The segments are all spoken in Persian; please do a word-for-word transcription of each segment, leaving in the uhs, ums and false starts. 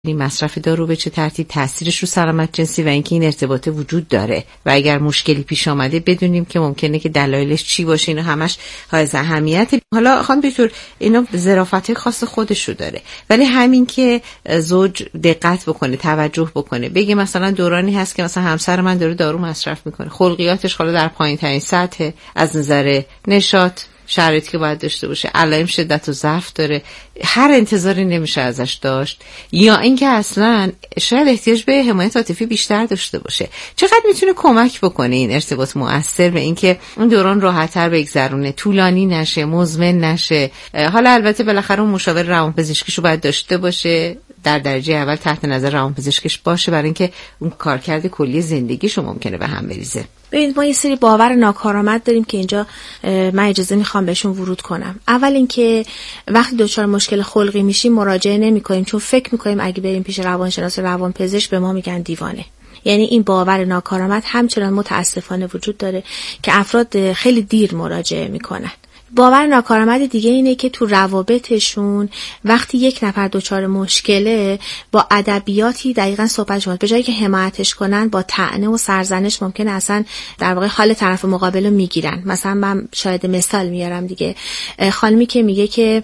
مصرف دارو به چه ترتیب تاثیرش رو سلامت جنسی و اینکه این ارتباط وجود داره و اگر مشکلی پیش آمده بدونیم که ممکنه که دلایلش چی باشه. اینا همش های اهمیت. حالا خانم دکتر اینا ظرافت خاص خودش رو داره، ولی همین که زوج دقت بکنه، توجه بکنه، بگه مثلا دورانی هست که مثلا همسر من داره دارو مصرف میکنه، خلقیاتش حالا در پایین ترین سطح از نظر نشاط، شرایطی که باید داشته باشه، علائم شدت و ضعف داره، هر انتظاری نمیشه ازش داشت، یا اینکه اصلا شاید احتیاج به حمایت عاطفی بیشتر داشته باشه، چقدر میتونه کمک بکنه این ارتباط مؤثر به اینکه اون دوران راحت‌تر بگذرونه، طولانی نشه، مزمن نشه؟ حالا البته بالاخره اون مشاور روانپزشکیشو باید داشته باشه، در درجه اول تحت نظر روانپزشکش باشه، برای اینکه اون کارکرد کلی زندگیشو ممکنه به هم بریزه. ببینید ما یه سری باور ناکارآمد داریم که اینجا من اجازه میخوام بهشون ورود کنم. اول اینکه وقتی دچار مشکل خلقی میشیم مراجعه نمیکنیم چون فکر میکنیم اگه بریم پیش روانشناس روانپزشک به ما میگن دیوانه. یعنی این باور ناکارآمد همچنان متاسفانه وجود داره که افراد خیلی دیر مراجعه میکنن. باور ناکارآمد دیگه اینه که تو روابطشون وقتی یک نفر دچار مشکله با ادبیاتی دقیقاً صحبت کنن، به جایی که حمایتش کنن با طعنه و سرزنش ممکنه اصلا در واقع حال طرف مقابل رو میگیرن. مثلا من شاید مثال میارم دیگه، خانمی که میگه که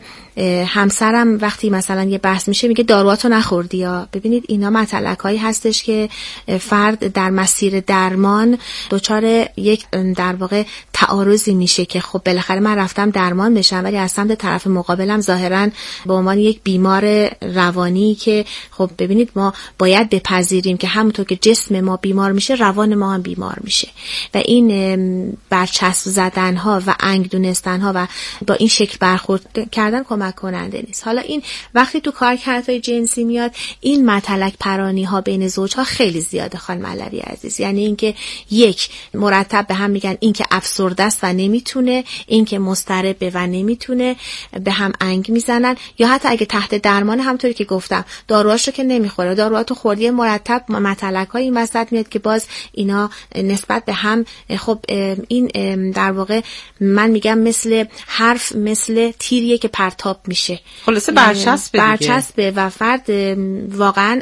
همسرم وقتی مثلا یه بحث میشه میگه داروهاتو نخوردی یا. ببینید اینا مطلقایی هستش که فرد در مسیر درمان دچار یک در واقع تعارضی میشه که خب بالاخره من رفتم درمان بشم ولی از سمت طرف مقابلم ظاهرا به عنوان یک بیمار روانی که خب ببینید ما باید بپذیریم که همونطور که جسم ما بیمار میشه روان ما هم بیمار میشه و این برچسب زدن ها و انگ دونستن ها و با این شکل برخورد کردن کمک کننده نیست. حالا این وقتی تو کارکردهای جنسی میاد این متلک پرانی ها بین زوجها خیلی زیاده خانم علوی عزیز. یعنی اینکه یک مرتب به هم میگن این که افسرده است و نمیتونه، این که مضطربه و نمیتونه، به هم انگ میزنن، یا حتی اگه تحت درمان همونطوری که گفتم داروهاشو که نمیخوره، داروهاتو خوردی، مرتب متلک های این وسط میاد که باز اینا نسبت به هم خب این در واقع من میگم مثل حرف مثل تیریه که پرتاب میشه، خلاصه برچسبه برچسبه و فرد واقعا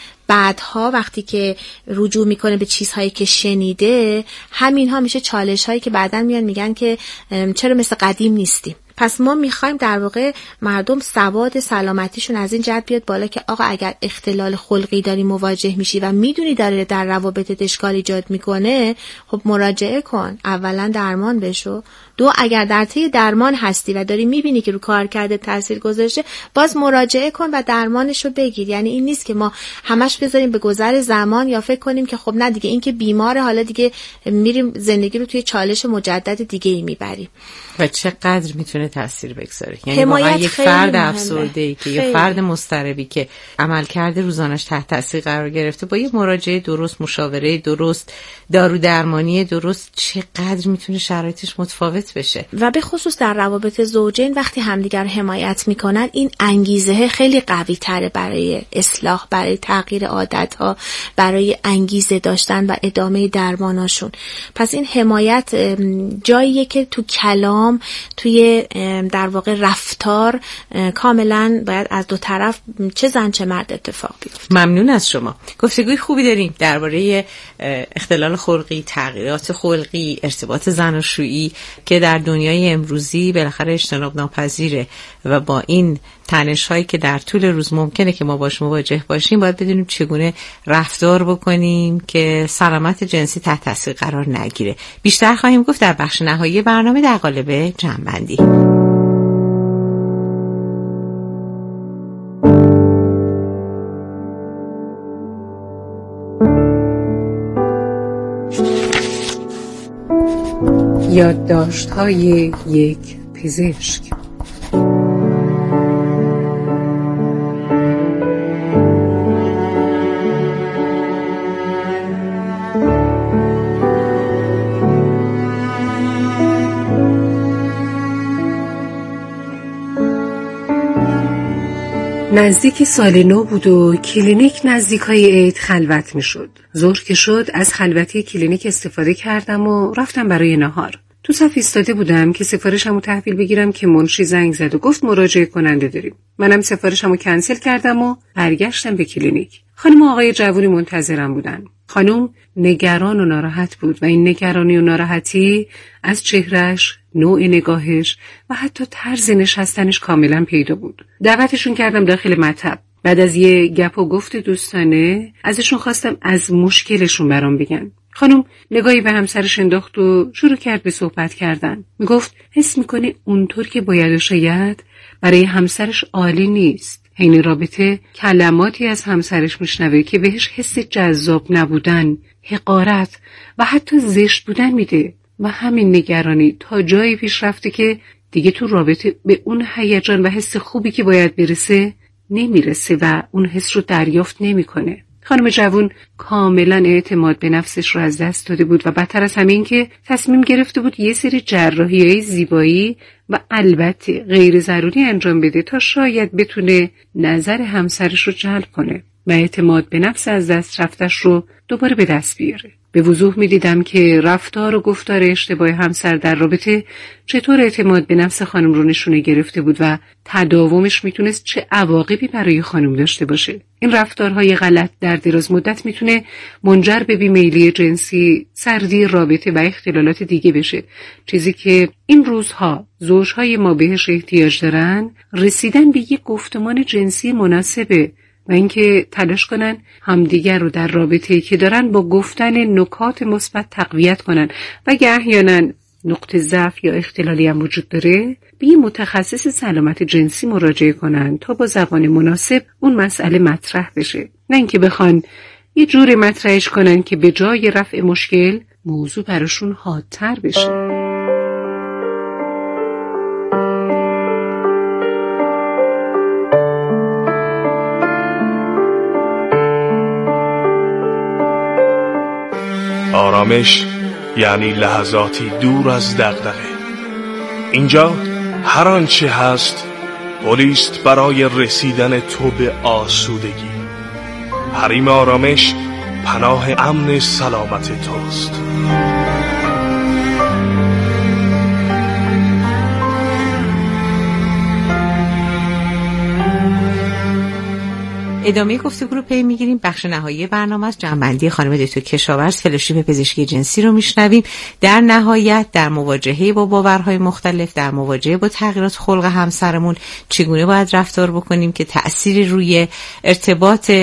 بعدها وقتی که رجوع میکنه به چیزهایی که شنیده همین ها میشه چالش هایی که بعداً میان میگن که چرا مثل قدیم نیستیم. پس ما میخوایم در واقع مردم سواد سلامتیشون از این جهت بیاد بالا که آقا اگر اختلال خلقی داری مواجه میشی و میدونی داره در روابطت اشکال ایجاد میکنه خب مراجعه کن، اولا درمان بشو، دو اگر در طی درمان هستی و داری میبینی که رو کار کرده تاثیر گذاشته باز مراجعه کن و درمانشو بگیر. یعنی این نیست که ما همش بذاریم به گذر زمان یا فکر کنیم که خب نه دیگه این که بیماره حالا دیگه میریم زندگی رو توی چالش مجدد دیگه ای میبریم. و چقدر میتونه تاثیر بگذاره. یعنی واقعا یک فرد افسرده‌ای که یا فرد مضطربی که عملکرد روزانش تحت تاثیر قرار گرفته با یه مراجعه درست، مشاوره درست، دارو درمانی درست چقدر میتونه شرایطش متفاوت بشه. و به خصوص در روابط زوجین وقتی همدیگر حمایت میکنن این انگیزه خیلی قوی تره برای اصلاح، برای تغییر عادتها، برای انگیزه داشتن و ادامه درماناشون. پس این حمایت جاییه که تو کلام، توی در واقع رفتار کاملا باید از دو طرف چه زن چه مرد اتفاق بیفته. ممنون از شما. گفتگوی خوبی داریم درباره اختلال خلقی، تغییرات خلقی، ارتباط زناشویی که در دنیای امروزی بالاخره اجتناب ناپذیره و با این تنش هایی که در طول روز ممکنه که ما باش مواجه باشیم باید بدونیم چگونه رفتار بکنیم که سلامت جنسی تحت تاثیر قرار نگیره. بیشتر خواهیم گفت در بخش نهایی برنامه در قالب جمع‌بندی. یادداشت‌های یک پزشک. نزدیک سال نو بود و کلینیک نزدیکای عید خلوت می شد. ظهر که شد از خلوتی کلینیک استفاده کردم و رفتم برای نهار. تو صف ایستاده بودم که سفارشمو تحویل بگیرم که منشی زنگ زد و گفت مراجعه کننده داریم. منم سفارشمو کنسل کردم و برگشتم به کلینیک. خانم و آقای جوونی منتظرم بودن. خانم نگران و ناراحت بود و این نگرانی و ناراحتی از چهرهش، نوع نگاهش و حتی طرز نشستنش کاملا پیدا بود. دعوتشون کردم داخل مطب. بعد از یه گپ و گفت دوستانه ازشون خواستم از مشکلشون برام بگن. خانم نگاهی به همسرش انداخت و شروع کرد به صحبت کردن. میگفت حس میکنه اونطور که باید و شاید برای همسرش عالی نیست. این رابطه کلماتی از همسرش میشنوه که بهش حس جذاب نبودن، حقارت و حتی زشت بودن میده و همین نگرانی تا جایی پیش رفته که دیگه تو رابطه به اون هیجان و حس خوبی که باید برسه نمیرسه و اون حس رو دریافت نمیکنه. خانم جوون کاملا اعتماد به نفسش رو از دست داده بود و بدتر از همین که تصمیم گرفته بود یه سری جراحی‌های زیبایی و البته غیر ضروری انجام بده تا شاید بتونه نظر همسرش رو جلب کنه و اعتماد به نفس از دست رفتش رو دوباره به دست بیاره. به وضوح می دیدم که رفتار و گفتار اشتباه همسر در رابطه چطور اعتماد به نفس خانم رو نشونه گرفته بود و تداومش میتونست چه عواقبی برای خانم داشته باشه. این رفتارهای غلط در دراز مدت میتونه منجر به بیمیلی جنسی، سردی رابطه و اختلالات دیگه بشه. چیزی که این روزها زوجهای ما بهش احتیاج دارن رسیدن به یک گفتمان جنسی مناسبه و اینکه تلاش کنن همدیگر رو در رابطه‌ای که دارن با گفتن نکات مثبت تقویت کنن و اگه احیانا نقطه ضعف یا اختلالی هم وجود داره به یه متخصص سلامت جنسی مراجعه کنن تا با زبان مناسب اون مسئله مطرح بشه، نه اینکه بخوان یه جوری مطرحش کنن که به جای رفع مشکل موضوع براشون حادتر بشه. آرامش یعنی لحظاتی دور از دغدغه. اینجا هر آنچه هست پلیست برای رسیدن تو به آسودگی. حریم آرامش پناه امن سلامت توست. ادامه گفتگو رو پی میگیریم. بخش نهایی برنامه از جنبندی خانم دکتر کشاورز، فلوشیپ پزشکی جنسی رو میشنویم. در نهایت در مواجهه با باورهای مختلف، در مواجهه با تغییرات خلق همسرمون چگونه باید رفتار بکنیم که تأثیری روی ارتباط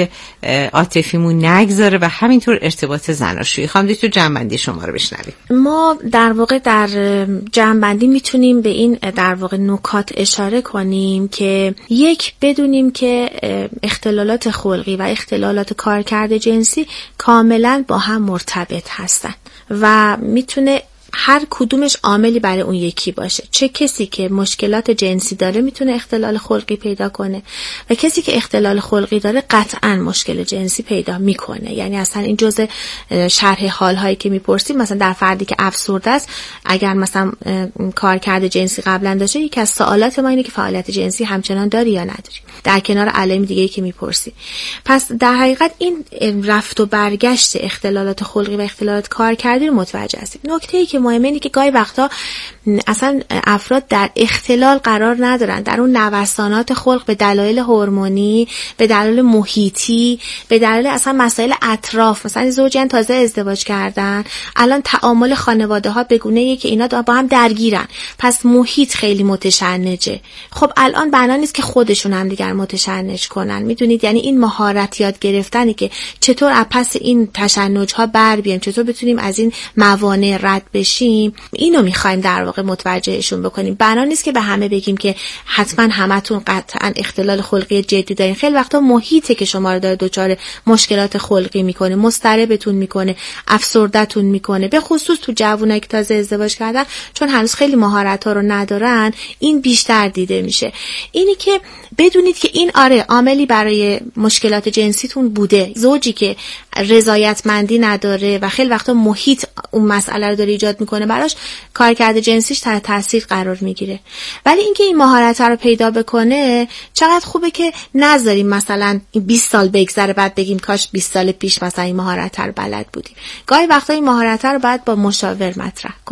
عاطفیمون نگذاره و همینطور ارتباط زناشویی. خانم دکتر جنبندی شما رو بشنویم. ما در واقع در جنبندی میتونیم به این در واقع نکات اشاره کنیم که یک، بدونیم که اختلال اختلالات خلقی و اختلالات کارکرد جنسی کاملا با هم مرتبط هستن و میتونه هر کدومش عاملی برای اون یکی باشه. چه کسی که مشکلات جنسی داره میتونه اختلال خلقی پیدا کنه و کسی که اختلال خلقی داره قطعا مشکل جنسی پیدا میکنه. یعنی اصلا این جزء شرح حالهایی که میپرسیم، مثلا در فردی که افسرده است اگر مثلا کارکرد جنسی قبلا داشته، یکی از سوالات ما اینه که فعالیت جنسی همچنان داری یا نداری، در کنار علائم دیگه‌ای که میپرسیم. پس در حقیقت این رفت و برگشت اختلالات خلقی و اختلالات کارکردی رو متوجه هستیم. نکته‌ای که مهمه اینه که گاهی وقتا اصلا افراد در اختلال قرار ندارن، در اون نوسانات خلق به دلایل هورمونی، به دلایل محیطی، به دلایل اصلا مسائل اطراف، مثلا زوجین تازه ازدواج کردن، الان تعامل خانواده ها به گونه‌ایه که اینا با هم درگیرن، پس محیط خیلی متشنجه. خب الان بنا نیست که خودشون هم دیگر متشنج کنن، میدونید؟ یعنی این مهارت یاد گرفتنی که چطور از پس این تشنج ها بر بیایم، چطور بتونیم از این موانع رد بشیم، اینو میخوایم در واقع متوجهشون بکنیم. بنا نیست که به همه بگیم که حتما همتون قطعا اختلال خلقی جدی دارین. خیلی وقتا محیطه که شما رو داره دچار مشکلات خلقی میکنه، مضطربتون میکنه، افسرده‌تون میکنه. به خصوص تو جوونایی که تازه ازدواج کردن، چون هنوز خیلی مهارت‌ها رو ندارن، این بیشتر دیده میشه. اینی که بدونید که این آره عاملی برای مشکلات جنسیتون بوده. زوجی که رضایتمندی نداره و خیلی وقتا محیط اون مسئله رو داره ایجاد میکنه براش، کارکرد جنسیش تحت تاثیر قرار میگیره. ولی اینکه این مهارت رو پیدا بکنه، چقدر خوبه که نذاریم مثلا بیست سال بگذره بعد بگیم کاش بیست سال پیش مثلا این مهارت رو بلد بودیم. گاهی وقتا این مهارت رو باید با مشاور مطرح کنم.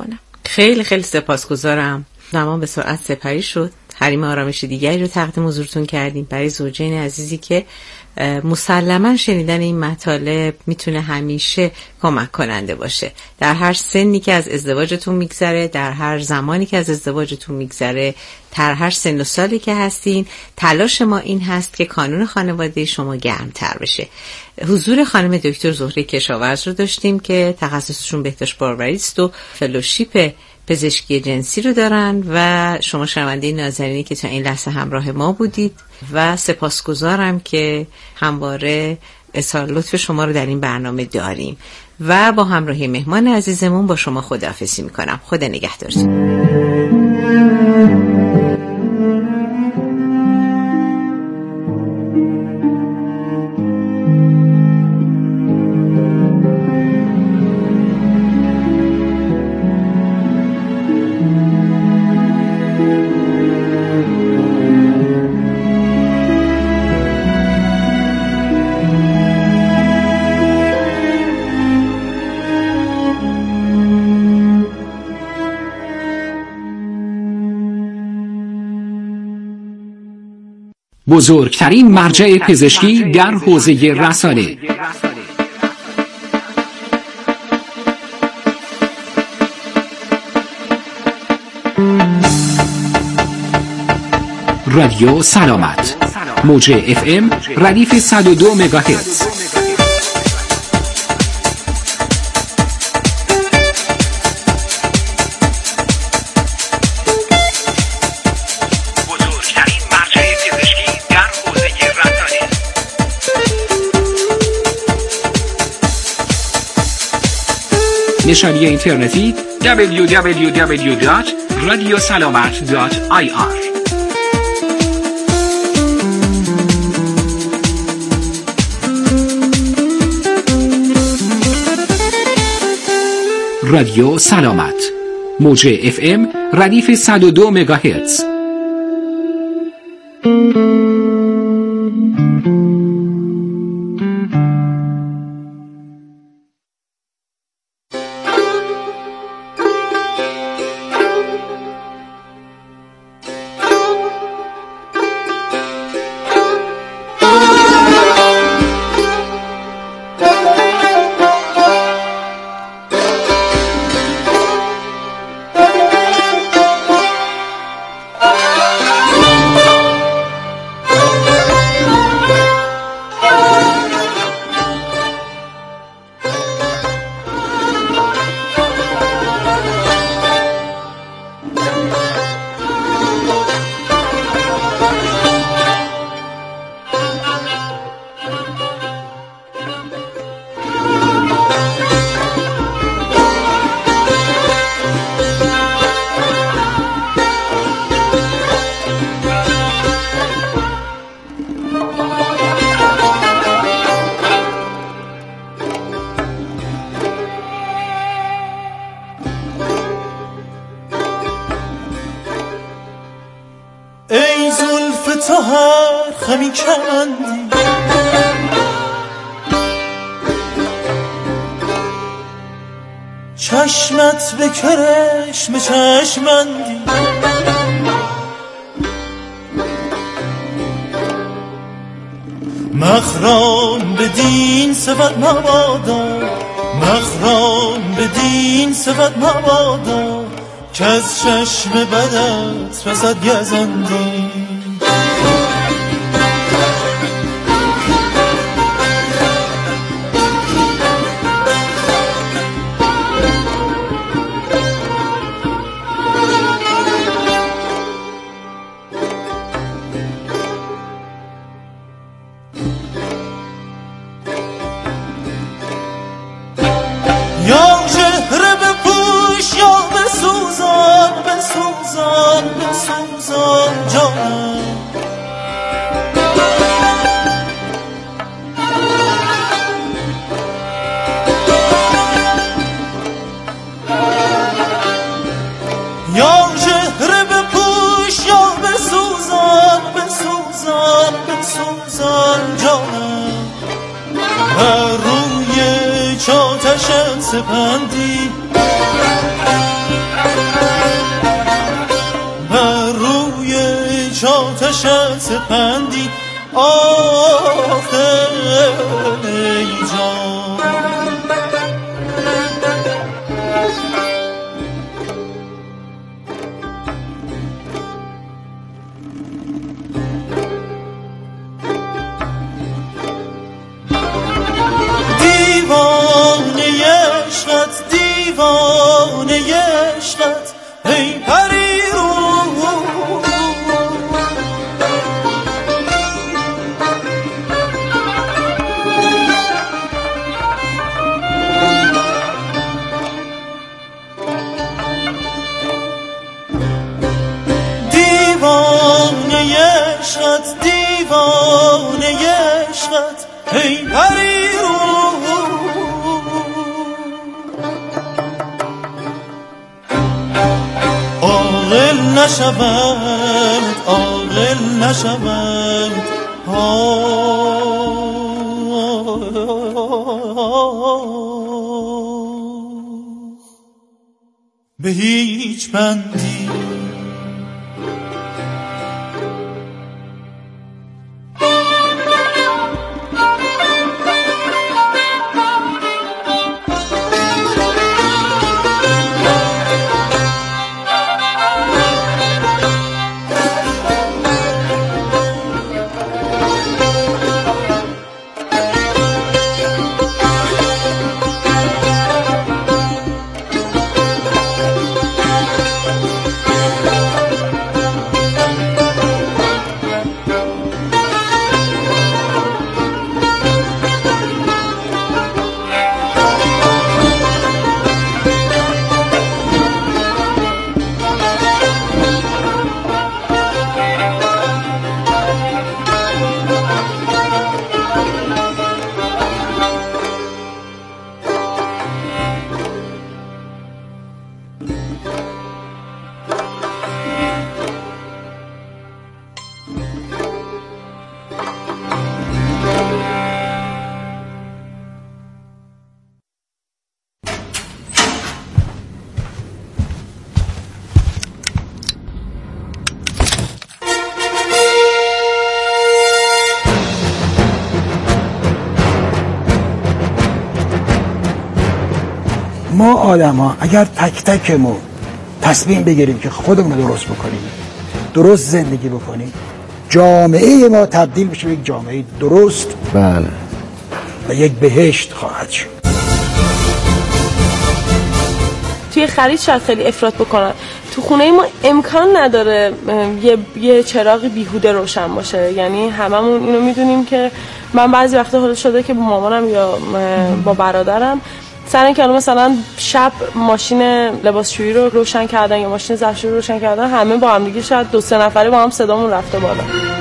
خیلی خیلی سپاسگزارم. زمان به سرعت سپری شد. حریم آرامش دیگری رو تقدیم حضورتون کردیم برای زوجین عزیزی که مسلما شنیدن این مطالب میتونه همیشه کمک کننده باشه. در هر سنی که از ازدواجتون میگذره، در هر زمانی که از ازدواجتون میگذره، در هر سن و سالی که هستین، تلاش ما این هست که کانون خانواده شما گرمتر بشه. حضور خانم دکتر زهره کشاورز رو داشتیم که تخصصشون بهداشت باروری است و فلوشیپ پزشکی جنسی رو دارن و شما شنونده نازنینی که تا این لحظه همراه ما بودید و سپاسگزارم که همواره اظهار لطف شما رو در این برنامه داریم و با همراهی مهمان عزیزمون با شما خداحافظی میکنم. خدا نگهدارتون. بزرگترین مرجع پزشکی در حوزه رسانه. رادیو سلامت، موج اف ام ردیف صد و دو مگاهرتز. نشانی اینترنتی دبلیو دبلیو دبلیو دات رادیو سلامت دات آی آر. رادیو سلامت، موج اف ام ردیف صد و دو مگاهرتز. چشمت به کرشم چشمندی، مخرام به دین صفت مبادا، مخرام به دین صفت مبادا، که از چشم بدت رسد گزندی. سپندی نشست پندی آخه ای جان. دیوانه عشقت دیوانه عشقت ای پری رو دیوانه عشقت دیوانه عشقت ای پری رو عاقل نشود عاقل نشود به هیچ بندی. ما آدم ها اگر تک تکمون تصمیم بگیریم که خودمون رو درست بکنیم، درست زندگی بکنیم، جامعه ما تبدیل میشه به یک جامعه درست بله و یک بهشت خواهد شد. توی خرید شاید خیلی افراط بکنن، تو خونه ما امکان نداره یه, یه چراغ بیهوده روشن باشه. یعنی هممون اینو میدونیم که من بعضی وقتا حالا شده که با مامانم یا با برادرم سر این که مثلا شب ماشین لباسشویی رو روشن کردن یا ماشین ظرفشویی رو روشن کردن، همه با هم دیگه شاید دو سه نفری با هم صدامون رفته بالا.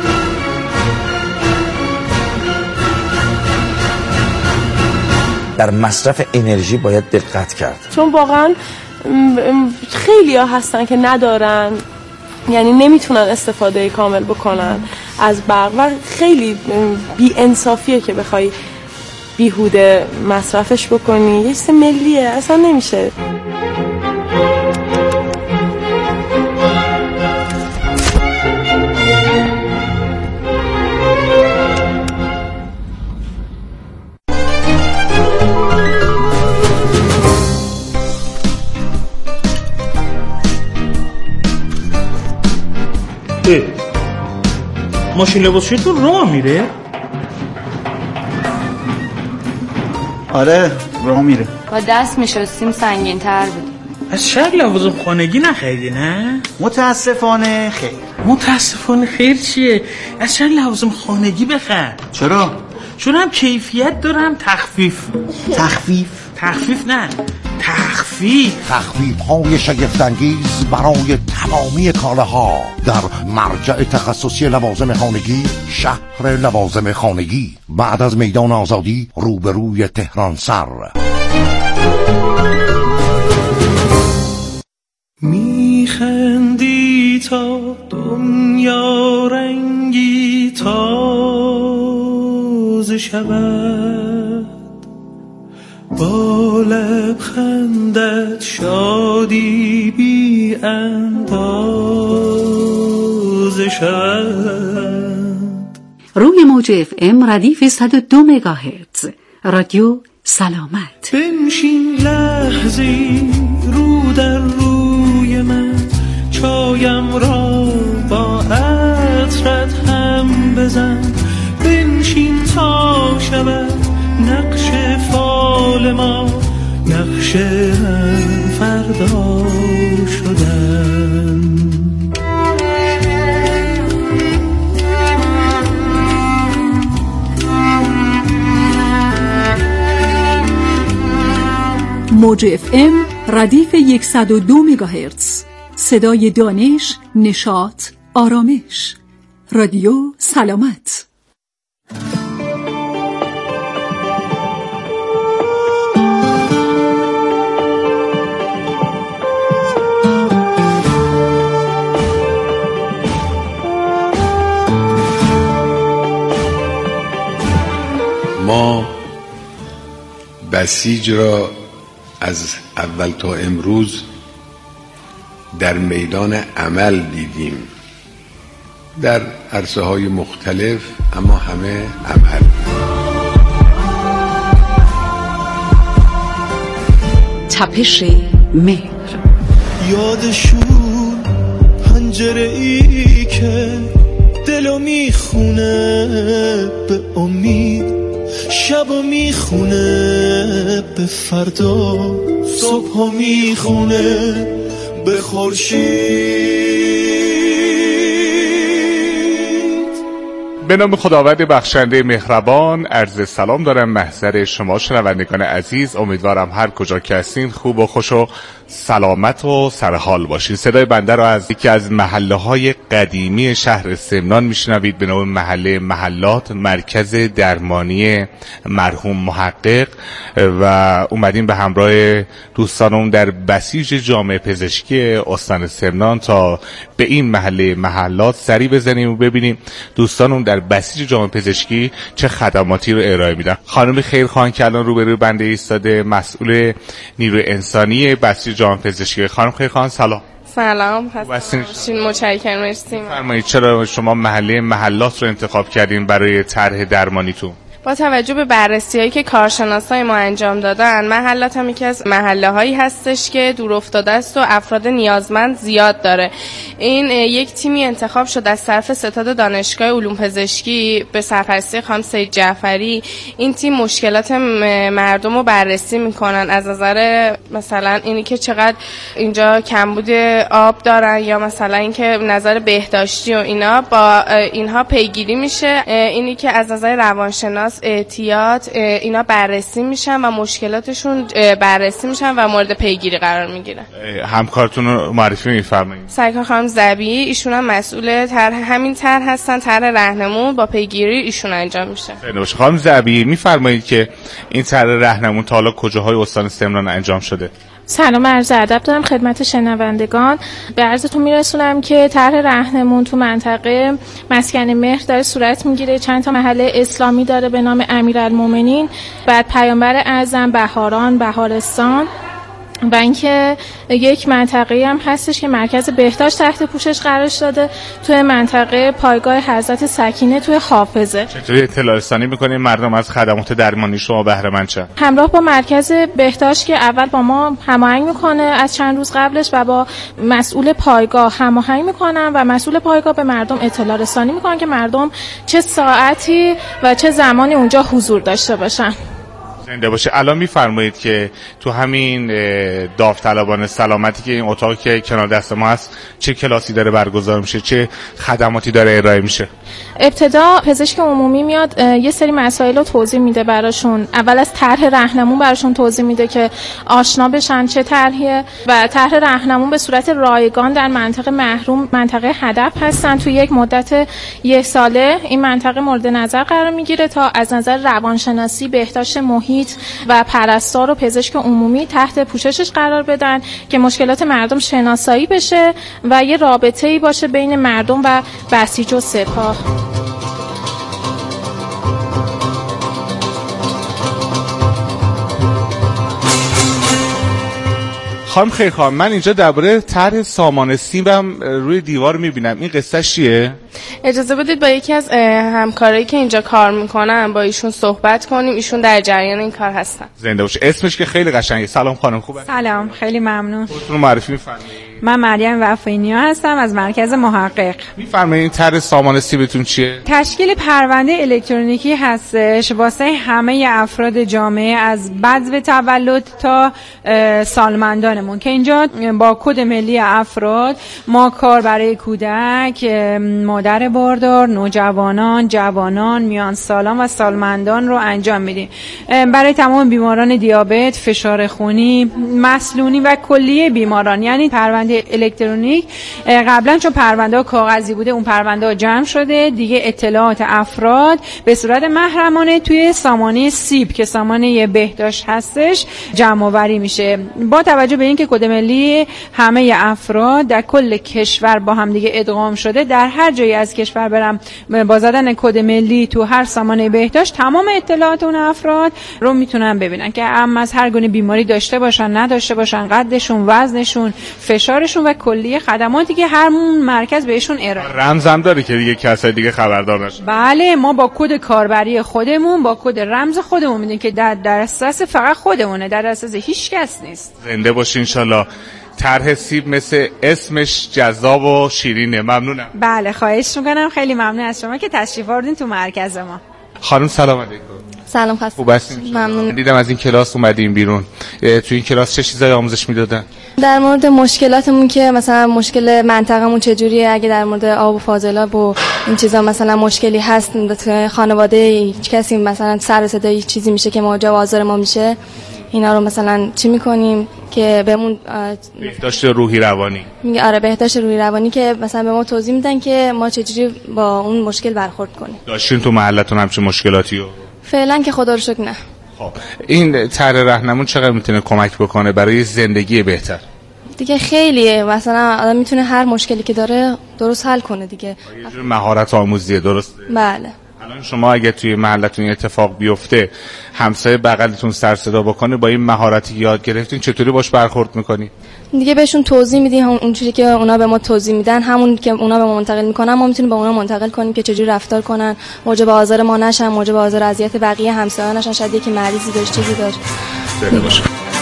در مصرف انرژی باید دقت کرد، چون واقعا خیلی ها هستن که ندارن، یعنی نمیتونن استفاده کامل بکنن از برق و خیلی بی انصافیه که بخوای بیهوده مصرفش بکنی. یه چیز ملیه، اصلا نمیشه. ماشین لباسشویی تو راه میره؟ آره راه میره. با دست میشستیم سنگین تر بود. از شهر لوازم خانگی نخریدی نه؟ متاسفانه خیر. متاسفانه خیر چیه؟ از شهر لوازم خانگی بخر. چرا؟ چون هم کیفیت دارم تخفیف. تخفیف؟ تخفیف نه تخفیف تخفیف های شگفت‌انگیز برای تمامی کالاها در مرجع تخصصی لوازم خانگی، شهر لوازم خانگی، بعد از میدان آزادی روبروی تهران سر. میخندی تا دنیا رنگی تازه شود، با لبخندت شادی بی اندازه سوزه شود. روی موج اف ام ردیف صد و دو مگاهرتز رادیو سلامت. بنشین لحظی رو در روی من، چایم را با عطرت هم بزن. بنشین تا شود نقش فال ما، نقش هم فردا شدن. موج اف ام ردیف صد و دو مگاهرتز، صدای دانش، نشاط، آرامش. رادیو سلامت. ما بسیج را از اول تا امروز در میدان عمل دیدیم، در عرصه های مختلف، اما همه عمل. تپش مهر. یادشون پنجره ای که دلو میخونه به امید، شبو میخونه به فردا، صبحو میخونه به خورشید. به نام خداوند بخشنده مهربان عرض سلام دارم محضر شما شنوندگان عزیز. امیدوارم هر کجا که هستین خوب و خوش و سلامت و سرحال باشین. صدای بنده را از یکی از محله های قدیمی شهر سمنان میشنوید به نام محله محلات، مرکز درمانی مرحوم محقق، و اومدیم به همراه دوستانم در بسیج جامعه پزشکی استان سمنان تا به این محله محلات سری بزنیم و ببینیم دوستانم در بسیج جامعه پزشکی چه خدماتی رو ارائه میدن. خانم خیرخان که الان روبروی بنده ایستاده، مسئول نیروی انسانی بسیج جامعه پزشکی. خانم خیرخان سلام. سلام، خسته باشین. متشکرم، مرسی. فرمایید چرا شما محله محلات رو انتخاب کردین برای طرح درمانیتون؟ با توجه به بررسی‌هایی که کارشناسای ما انجام دادن، محلات هم یکی از محله‌هایی هستش که دور افتاده است و افراد نیازمند زیاد داره. این یک تیمی انتخاب شد از طرف ستاد دانشگاه علوم پزشکی به سرپرستی خانم سید جعفری. این تیم مشکلات مردم رو بررسی میکنن از نظر مثلا اینی که چقدر اینجا کمبود آب دارن یا مثلا اینکه نظر بهداشتی و اینا با اینها پیگیری میشه. اینی که از نظر روانشناس اعتیاد اینا بررسی میشن و مشکلاتشون بررسی میشن و مورد پیگیری قرار میگیره. همکارتون رو معرفی میفرمایید. سرکار خانم زبی، ایشون هم مسئول طرح همین طرح هستن. طرح راهنمون با پیگیری ایشون انجام میشه. خانم زبی میفرمایید که این طرح راهنمون تا حالا کجاهای استان سمنان انجام شده؟ سلام، عرض ادب دارم خدمت شنوندگان. به عرضتون میرسونم که طرح راهنمون تو منطقه مسکن مهر داره صورت میگیره. چند تا محله اسلامی داره به نام امیرالمومنین، بعد پیامبر اعظم، بهاران، بهارستان، و اینکه یک منطقه هم هستش که مرکز بهداشت تحت پوشش قرار داده توی منطقه پایگاه حضرت سکینه توی حافظه. چطوری اطلاع رسانی می‌کنید مردم از خدمات درمانی شما بهره مند شن؟ همراه با مرکز بهداشت که اول با ما هماهنگ میکنه از چند روز قبلش و با مسئول پایگاه هماهنگ میکنن و مسئول پایگاه به مردم اطلاع رسانی میکنن که مردم چه ساعتی و چه زمانی اونجا حضور داشته باشن. زنده باشه. الان میفرمایید که تو همین داوطلبان سلامتی که این اتاق که کنار دست ما هست چه کلاسی داره برگزار میشه، چه خدماتی داره ارائه میشه؟ ابتدا پزشک عمومی میاد یه سری مسائل رو توضیح میده براشون. اول از طرح راهنمون براشون توضیح میده که آشنا بشن چه طرحیه، و طرح راهنمون به صورت رایگان در منطقه محروم منطقه هدف هستن. تو یک مدت یک ساله این منطقه مورد نظر قرار میگیره تا از نظر روانشناسی، بهداشت محیط و پرستار و پزشک عمومی تحت پوششش قرار بدن که مشکلات مردم شناسایی بشه و یه رابطه‌ای باشه بین مردم و بسیج و سپاه. خانم خیرخواه، من اینجا درباره طرح سامان سیبم روی دیوار میبینم، این قصه چیه؟ اجازه بدید با یکی از همکارایی که اینجا کار میکنن با ایشون صحبت کنیم، ایشون در جریان این کار هستن. زنده باشه. اسمش که خیلی قشنگه. سلام خانم، خوبه؟ سلام، خیلی ممنون. خودتون معرفی می‌فرمایید؟ من مریم وفاینیا هستم از مرکز محقق. می‌فرمایید این طرح سامان سیبتون چیه؟ تشکیل پرونده الکترونیکی هستش واسه همه افراد جامعه از بدو تولد تا سالمندانمون که اینجا با کد ملی افراد ما کار برای کودک، مادر باردار، نوجوانان، جوانان، میان سالان و سالمندان رو انجام میدیم. برای تمام بیماران دیابت، فشار خونی، مسلونی و کلیه بیماران. یعنی پرونده الکترونیک قبلا چون پرونده کاغذی بوده اون پرونده جمع شده، دیگه اطلاعات افراد به صورت محرمانه توی سامانه سیب که سامانه بهداشت هستش جمع آوری میشه. با توجه به اینکه کد ملی همه افراد در کل کشور با هم دیگه ادغام شده، در هر جایی از کشور برم با زدن کد ملی تو هر سامانه بهداشت تمام اطلاعات اون افراد رو میتونن ببینن که هم از هر گونه بیماری داشته باشن نداشته باشن، قدشون، وزنشون، فشارشون و کلیه خدماتی که هر مرکز بهشون ارائه. رمزم داره که دیگه کسای دیگه خبردار نشن. بله، ما با کد کاربری خودمون با کد رمز خودمون میدیم که در دسترس فقط خودمونه، در دسترس هیچ کس نیست. زنده باشین ان شاءالله. طرح سیب مثل اسمش جذاب و شیرینه. ممنونم. بله، خواهش میکنم. خیلی ممنون از شما که تشریف آوردین تو مرکز ما. خانم سلام علیکم. سلام، خسته خوب هستین؟ ممنون. دیدم از این کلاس اومدین بیرون. تو این کلاس چه چیزایی آموزش میدادن؟ در مورد مشکلاتمون که مثلا مشکل منطقمون چجوریه، اگه در مورد آب و فاضلاب و این چیزا مثلا مشکلی هست تو خانواده هیچ کسی مثلا سر و صدای چیزی میشه که موجب آزار ما میشه، اینا رو مثلا چی میکنیم که بهمون بهداشت روحی روانی میگه. آره، بهداشت روحی روانی که مثلا به ما توضیح میدن که ما چجوری با اون مشکل برخورد کنیم. داشتین تو محلتون همچین مشکلاتی رو؟ فعلا که خدا رو شکر نه. خب این طرح راهنمون چقدر میتونه کمک بکنه برای زندگی بهتر؟ دیگه خیلیه، مثلا آدم میتونه هر مشکلی که داره درست حل کنه دیگه. یه جور مهارت آموزیه، درسته؟ بله. الان شما اگه توی محلتون اتفاق بیفته همسایه بغلتون سر صدا بکنه، با این مهارتی که یاد گرفتین چطوری باش برخورد میکنی؟ دیگه بهشون توضیح میدیم، اونجوری که اونا به ما توضیح میدن همون که اونا به ما منتقل میکنن ما میتونیم به اونا منتقل کنیم که چجوری رفتار کنن، موجب آزار ما نشن، موجب آزار اذیت بقیه همسایه‌ها نشن، شاید یکی مریضی داشت چیزی داشت. زنده باشه.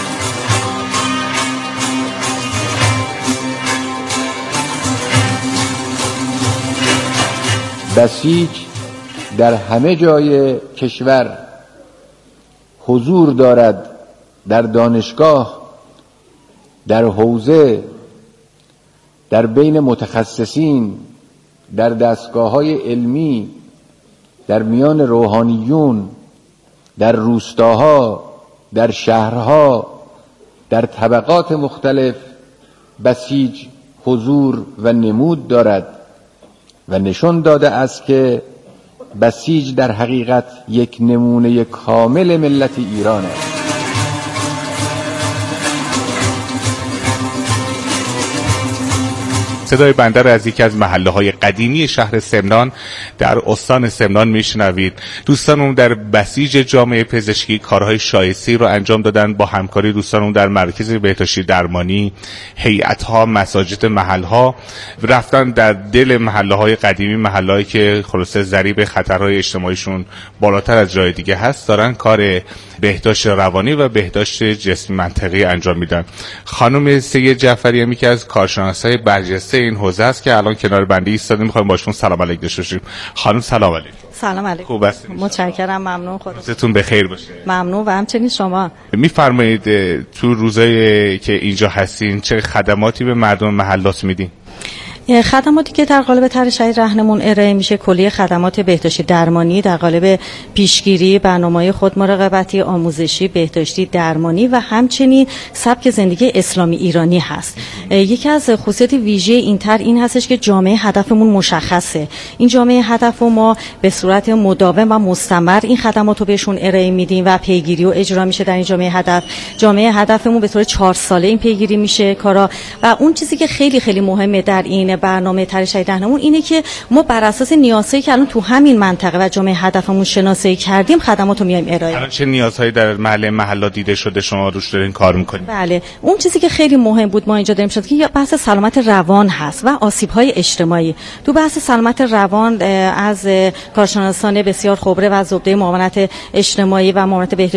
بسیج در همه جای کشور حضور دارد، در دانشگاه، در حوزه، در بین متخصصین، در دستگاه‌های علمی، در میان روحانیون، در روستاها، در شهرها، در طبقات مختلف بسیج حضور و نمود دارد و نشان داده است که بسیج در حقیقت یک نمونه کامل ملت ایران است. صدای بنده را از یکی از محله‌های قدیمی شهر سمنان در استان سمنان میشنوید. دوستانم در بسیج جامعه پزشکی کارهای شایسته رو انجام دادن با همکاری دوستانم در مرکز بهداشتی درمانی، هیئت‌ها، مساجد محل‌ها، رفتن در دل محله‌های قدیمی، محله‌ای که خلاصه ضریب خطرهای اجتماعیشون بالاتر از جای دیگه هست، دارن کار بهداشت روانی و بهداشت جسمی منطقی انجام میدن. خانم سید جعفری هم یکی از کارشناسای برجسته این حوزه است که الان کنار بنده ایستاده، می‌خوایم باشون سلام علیک داشته باشیم. خانم سلام علیکم. سلام علیکم. خوب هستید؟ متشکرم، ممنون. خودتون بخیر باشه. ممنون و همچنین شما. می‌فرمایید تو روزایی که اینجا هستین چه خدماتی به مردم محلات میدین؟ خدماتی که در قالب طرح شهید رهنمون ارائه میشه کلیه خدمات بهداشتی درمانی در قالب پیشگیری، برنامه‌های خود مراقبتی، آموزشی، بهداشتی درمانی و همچنین سبک زندگی اسلامی ایرانی هست. یکی از خصوصیات ویژه این طرح این هستش که جامعه هدفمون مشخصه. این جامعه هدف رو ما به صورت مداوم و مستمر این خدمات رو بهشون ارائه میدیم و پیگیری و اجرا میشه در این جامعه هدف. جامعه هدفمون به طور چهار ساله این پیگیری میشه کارا و اون چیزی که خیلی خیلی مهمه در این این برنامه طرح شهید رهنمون اینه که ما بر اساس نیازهایی که الان تو همین منطقه و جامعه هدفمون شناسایی کردیم خدمات رو میایم ارائه. الان چه نیازهایی در محله محلا دیده شده شما روش دارین کار میکنید؟ بله، اون چیزی که خیلی مهم بود ما اینجا داریم شد که بحث سلامت روان هست و آسیب‌های اجتماعی. تو بحث سلامت روان از کارشناسان بسیار خبره و زبده معاونت اجتماعی و معاونت بهداشتی